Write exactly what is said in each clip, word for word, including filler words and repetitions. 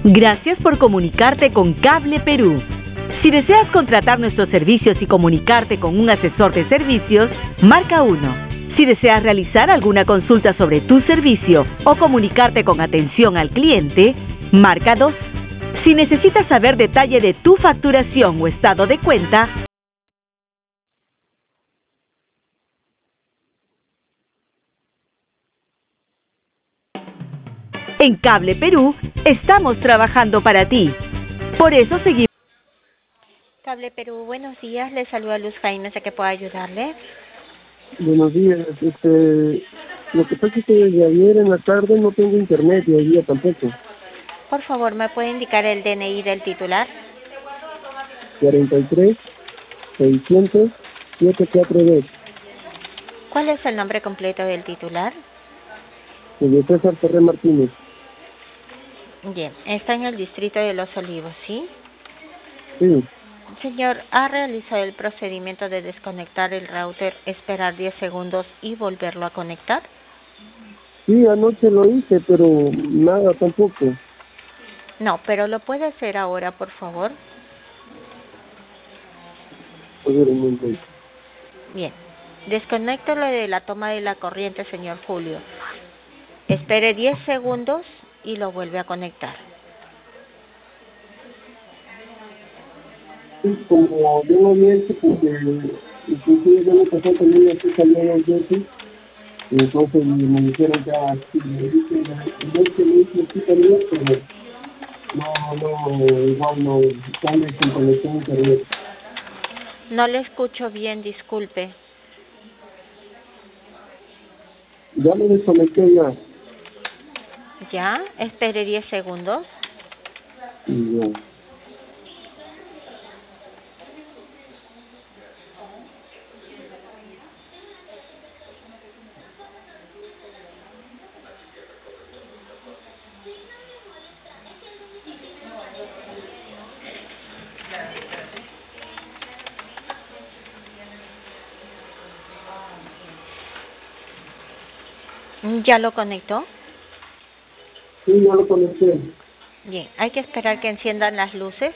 Gracias por comunicarte con Cable Perú. Si deseas contratar nuestros servicios y comunicarte con un asesor de servicios, marca uno. Si deseas realizar alguna consulta sobre tu servicio o comunicarte con atención al cliente, marca dos. Si necesitas saber detalle de tu facturación o estado de cuenta, en Cable Perú estamos trabajando para ti. Por eso seguimos. Cable Perú, buenos días. Le saluda Luz Jaime, ¿a qué puedo ayudarle? Buenos días. Este, lo que pasa es que desde ayer en la tarde no tengo internet y hoy día tampoco. Por favor, ¿me puede indicar el D N I del titular? cuarenta y tres, seiscientos, setecientos cuarenta y dos. ¿Cuál es el nombre completo del titular? Julio César Ferrer Martínez. Bien, está en el distrito de Los Olivos, ¿sí? Sí. Señor, ¿ha realizado el procedimiento de desconectar el router, esperar diez segundos y volverlo a conectar? Sí, anoche lo hice, pero nada tampoco. No, pero lo puede hacer ahora, por favor. A ver, un momento. Bien, desconéctelo de la toma de la corriente, señor Julio. Espere diez segundos y lo vuelve a conectar. Sí, como yo lo había hecho, porque inclusive yo me pasé también aquí salió dos veces, y entonces me dijeron ya, sí, me dicen, yo que lo hice aquí también, pero no, no, igual no, sale sin conexión a internet. No le escucho bien, disculpe. Ya me desconecté ya. ¿Ya? Espere diez segundos. Y ya. ¿Ya lo conectó? Sí, ya lo conecté. Bien, hay que esperar que enciendan las luces.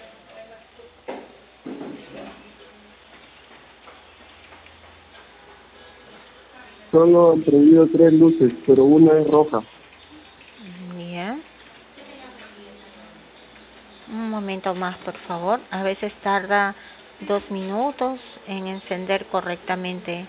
Solo han prendido tres luces, pero una es roja. Bien. Un momento más, por favor. A veces tarda dos minutos en encender correctamente.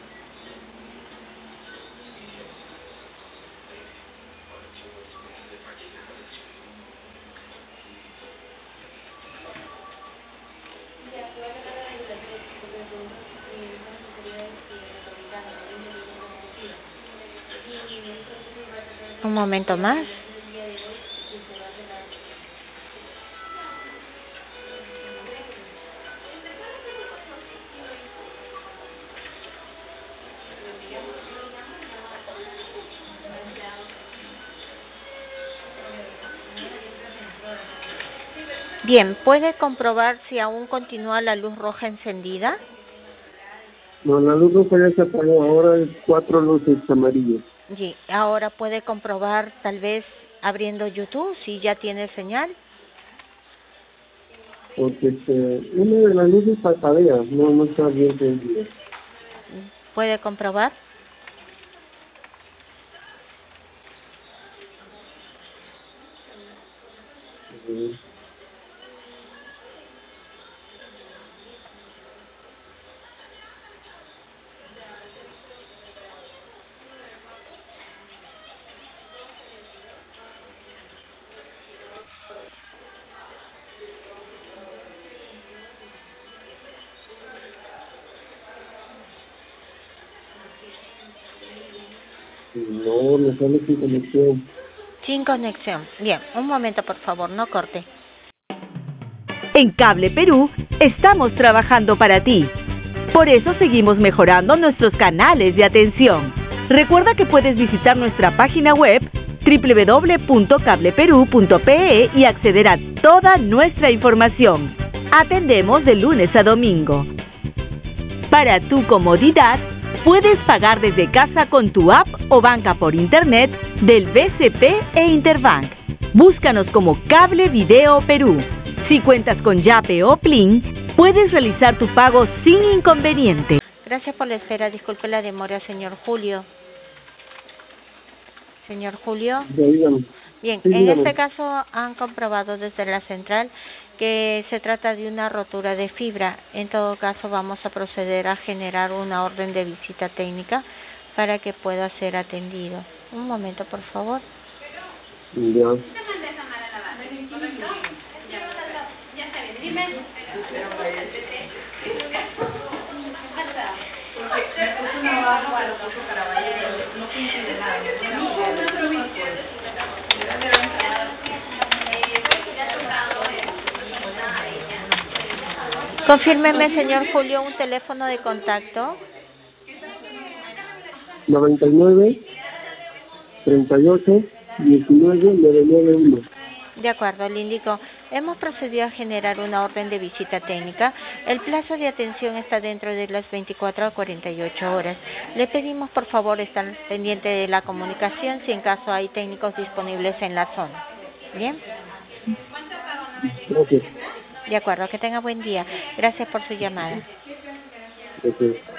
Un momento más. Bien, ¿puede comprobar si aún continúa la luz roja encendida? No, la luz roja ya se apagó, ahora hay cuatro luces amarillas. Sí, ahora puede comprobar tal vez abriendo YouTube si ya tiene señal. Porque este, una de las luces parpadea, no, no está bien encendida. ¿Puede comprobar? Sí. No, me sale sin conexión. Sin conexión. Bien, un momento por favor, no corte. En Cable Perú estamos trabajando para ti. Por eso seguimos mejorando nuestros canales de atención. Recuerda que puedes visitar nuestra página web doble u doble u doble u punto cable perú punto pe e y acceder a toda nuestra información. Atendemos de lunes a domingo. Para tu comodidad, puedes pagar desde casa con tu app o banca por internet del B C P e Interbank. Búscanos como Cable Video Perú. Si cuentas con Yape o Plin, puedes realizar tu pago sin inconveniente. Gracias por la espera. Disculpe la demora, señor Julio. Señor Julio. Bien, Sí, en este caso han comprobado desde la central que se trata de una rotura de fibra. En todo caso vamos a proceder a generar una orden de visita técnica para que pueda ser atendido. Un momento, por favor. Ya. Confírmeme, señor Julio, un teléfono de contacto. noventa y nueve, treinta y ocho, diecinueve, noventa y uno. De acuerdo, le indico. Hemos procedido a generar una orden de visita técnica. El plazo de atención está dentro de las veinticuatro a cuarenta y ocho horas. Le pedimos, por favor, estar pendiente de la comunicación si en caso hay técnicos disponibles en la zona. ¿Bien? Gracias. De acuerdo, que tenga buen día. Gracias por su llamada. Gracias.